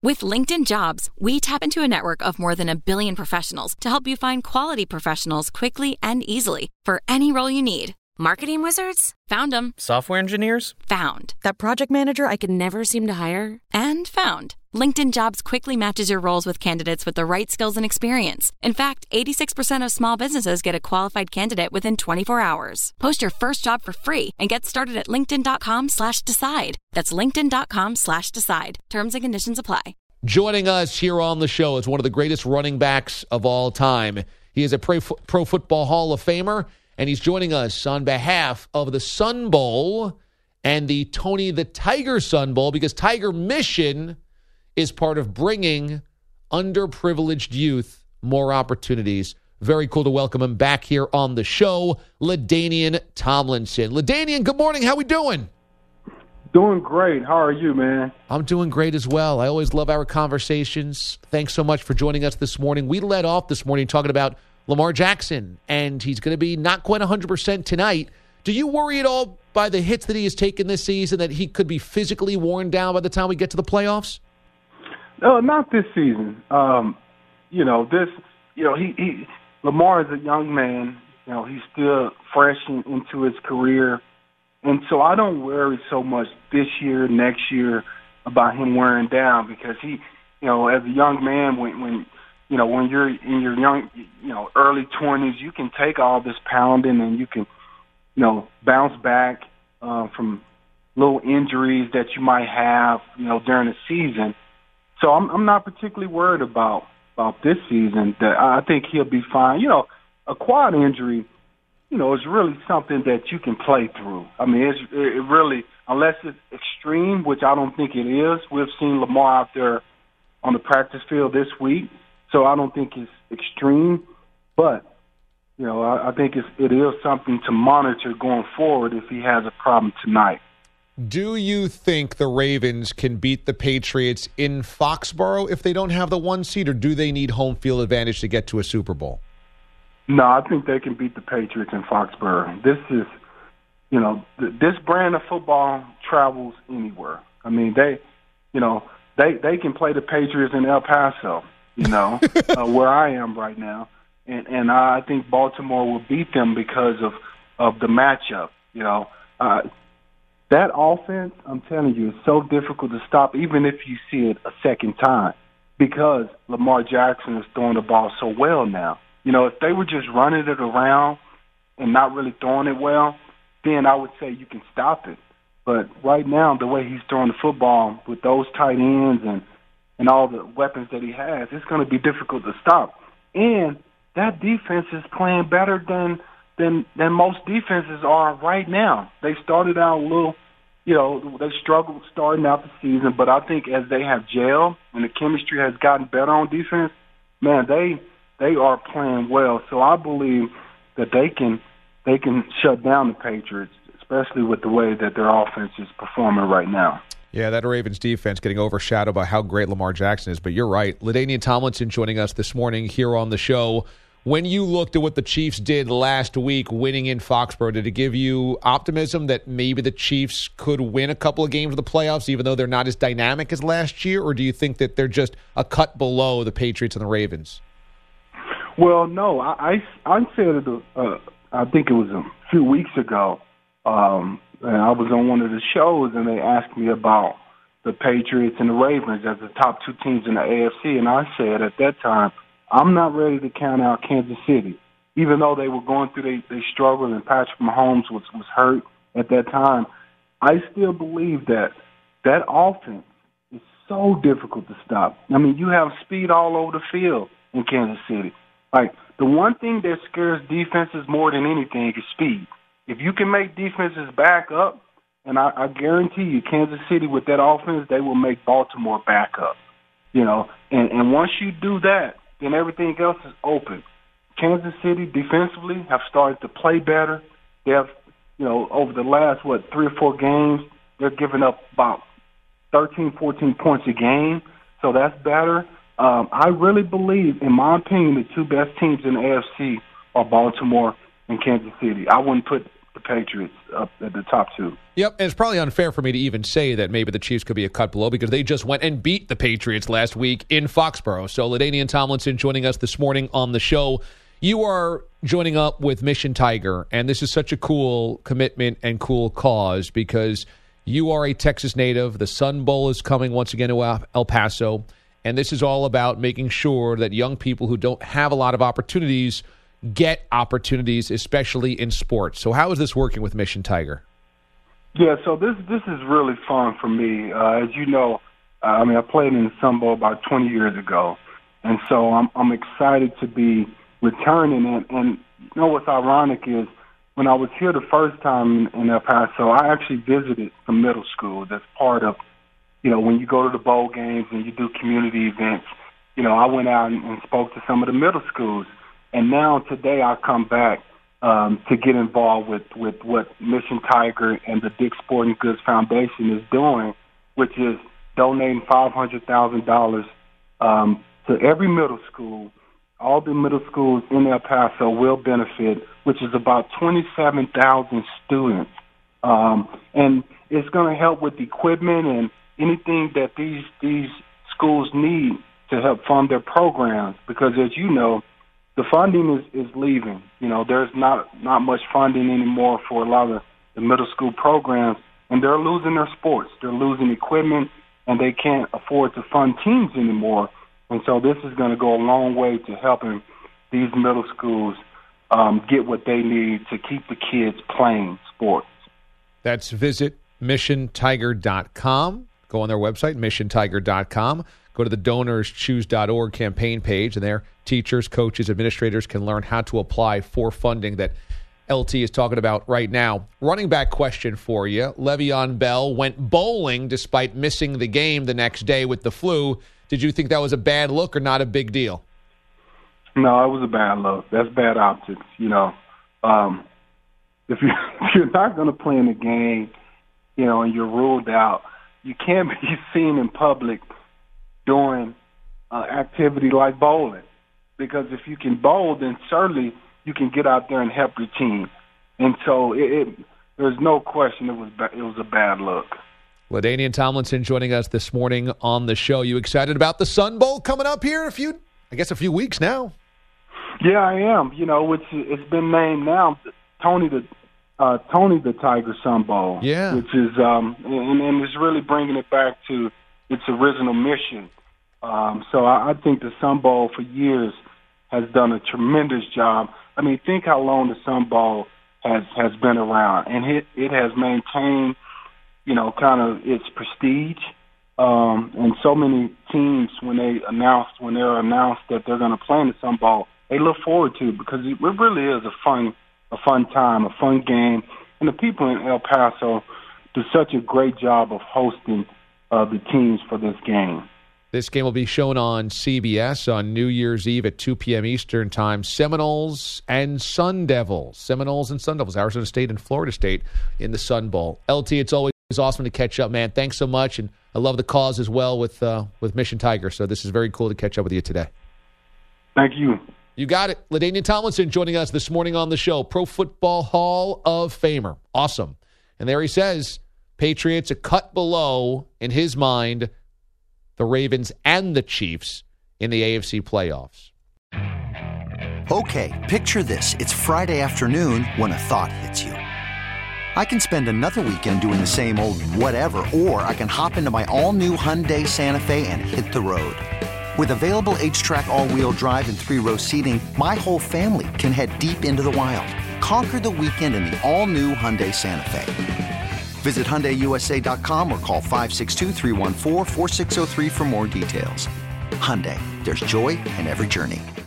With LinkedIn Jobs, we tap into a network of more than 1 billion professionals to help you find quality professionals quickly and easily for any role you need. Marketing wizards? Found them. Software engineers? Found. That project manager I could never seem to hire? And found. LinkedIn Jobs quickly matches your roles with candidates with the right skills and experience. In fact, 86% of small businesses get a qualified candidate within 24 hours. Post your first job for free and get started at linkedin.com/decide. That's linkedin.com/decide. Terms and conditions apply. Joining us here on the show is one of the greatest running backs of all time. He is a Pro Football Hall of Famer, and he's joining us on behalf of the Sun Bowl and the Tony the Tiger Sun Bowl, because Tiger Mission is part of bringing underprivileged youth more opportunities. Very cool to welcome him back here on the show, LaDainian Tomlinson. LaDainian, good morning. How we doing? Doing great. How are you, man? I'm doing great as well. I always love our conversations. Thanks so much for joining us this morning. We led off this morning talking about Lamar Jackson, and he's going to be not quite 100% tonight. Do you worry at all by the hits that he has taken this season that he could be physically worn down by the time we get to the playoffs? No, not this season. Lamar is a young man. He's still fresh into his career. And so I don't worry so much this year, next year about him wearing down, because he, as a young man, when you're in your young, early 20s, you can take all this pounding and you can, bounce back from little injuries that you might have, during the season. So I'm not particularly worried about this season. That I think he'll be fine. A quad injury, is really something that you can play through. I mean, it really, unless it's extreme, which I don't think it is. We've seen Lamar out there on the practice field this week, so I don't think it's extreme. But, I think it is something to monitor going forward if he has a problem tonight. Do you think the Ravens can beat the Patriots in Foxborough if they don't have the 1 seed, or do they need home field advantage to get to a Super Bowl? No, I think they can beat the Patriots in Foxborough. This is, this brand of football travels anywhere. I mean, they can play the Patriots in El Paso, where I am right now, and I think Baltimore will beat them because of the matchup. That offense, I'm telling you, is so difficult to stop, even if you see it a second time, because Lamar Jackson is throwing the ball so well now. If they were just running it around and not really throwing it well, then I would say you can stop it. But right now, the way he's throwing the football with those tight ends and all the weapons that he has, it's going to be difficult to stop. And that defense is playing better than most defenses are right now. They started out a little, they struggled starting out the season, but I think as they have gelled and the chemistry has gotten better on defense, man, they are playing well. So I believe that they can shut down the Patriots, especially with the way that their offense is performing right now. Yeah, that Ravens defense getting overshadowed by how great Lamar Jackson is. But you're right. LaDainian Tomlinson joining us this morning here on the show. When you looked at what the Chiefs did last week, winning in Foxborough, did it give you optimism that maybe the Chiefs could win a couple of games of the playoffs, even though they're not as dynamic as last year? Or do you think that they're just a cut below the Patriots and the Ravens? Well, no. I said it, I think it was a few weeks ago. And I was on one of the shows, and they asked me about the Patriots and the Ravens as the top two teams in the AFC. And I said at that time, I'm not ready to count out Kansas City. Even though they were going through they struggled and Patrick Mahomes was hurt at that time, I still believe that offense is so difficult to stop. I mean, you have speed all over the field in Kansas City. Like, the one thing that scares defenses more than anything is speed. If you can make defenses back up, and I guarantee you, Kansas City with that offense, they will make Baltimore back up. And once you do that, then everything else is open. Kansas City defensively have started to play better. They have, over the last, 3 or 4 games, they're giving up about 13, 14 points a game. So that's better. I really believe, in my opinion, the two best teams in the AFC are Baltimore and Kansas City. I wouldn't put the Patriots up at the top two. Yep, and it's probably unfair for me to even say that maybe the Chiefs could be a cut below because they just went and beat the Patriots last week in Foxborough. So LaDainian Tomlinson joining us this morning on the show. You are joining up with Mission Tiger, and this is such a cool commitment and cool cause because you are a Texas native. The Sun Bowl is coming once again to El Paso, and this is all about making sure that young people who don't have a lot of opportunities get opportunities, especially in sports. So how is this working with Mission Tiger? Yeah, so this is really fun for me. As you know, I played in the Sun Bowl about 20 years ago, and so I'm excited to be returning. And you know what's ironic is when I was here the first time in El Paso, I actually visited some middle schools as part of, when you go to the bowl games and you do community events. I went out and spoke to some of the middle schools. And now today I come back to get involved with what Mission Tiger and the Dick's Sporting Goods Foundation is doing, which is donating $500,000 to every middle school. All the middle schools in El Paso will benefit, which is about 27,000 students. And it's going to help with equipment and anything that these schools need to help fund their programs. Because as you know, the funding is leaving. There's not much funding anymore for a lot of the middle school programs, and they're losing their sports. They're losing equipment, and they can't afford to fund teams anymore. And so this is going to go a long way to helping these middle schools get what they need to keep the kids playing sports. That's visit missiontiger.com. Go on their website, missiontiger.com. Go to the DonorsChoose.org campaign page, and there teachers, coaches, administrators can learn how to apply for funding that LT is talking about right now. Running back question for you. Le'Veon Bell went bowling despite missing the game the next day with the flu. Did you think that was a bad look or not a big deal? No, it was a bad look. That's bad optics. If you're not going to play in the game, and you're ruled out, you can't be seen in public doing activity like bowling. Because if you can bowl, then certainly you can get out there and help your team. And so there's no question it was a bad look. LaDainian Tomlinson joining us this morning on the show. You excited about the Sun Bowl coming up here in a few weeks now? Yeah, I am. Which it's been named now Tony the Tiger Sun Bowl. Yeah, which is and it's really bringing it back to its original mission. So I think the Sun Bowl for years has done a tremendous job. Think how long the Sun Bowl has been around, and it has maintained, kind of its prestige. And so many teams, when they're announced that they're going to play in the Sun Bowl, they look forward to it because it really is a fun time, a fun game, and the people in El Paso do such a great job of hosting the teams for this game. This game will be shown on CBS on New Year's Eve at 2 p.m. Eastern Time. Seminoles and Sun Devils, Arizona State and Florida State in the Sun Bowl. LT, it's always awesome to catch up, man. Thanks so much, and I love the cause as well with Mission Tiger, so this is very cool to catch up with you today. Thank you. You got it. LaDainian Tomlinson joining us this morning on the show. Pro Football Hall of Famer. Awesome. And there he says, Patriots a cut below, in his mind, the Ravens and the Chiefs in the AFC playoffs. Okay, picture this. It's Friday afternoon when a thought hits you. I can spend another weekend doing the same old whatever, or I can hop into my all-new Hyundai Santa Fe and hit the road. With available H-Track all-wheel drive and 3-row seating, my whole family can head deep into the wild. Conquer the weekend in the all-new Hyundai Santa Fe. Visit HyundaiUSA.com or call 562-314-4603 for more details. Hyundai, there's joy in every journey.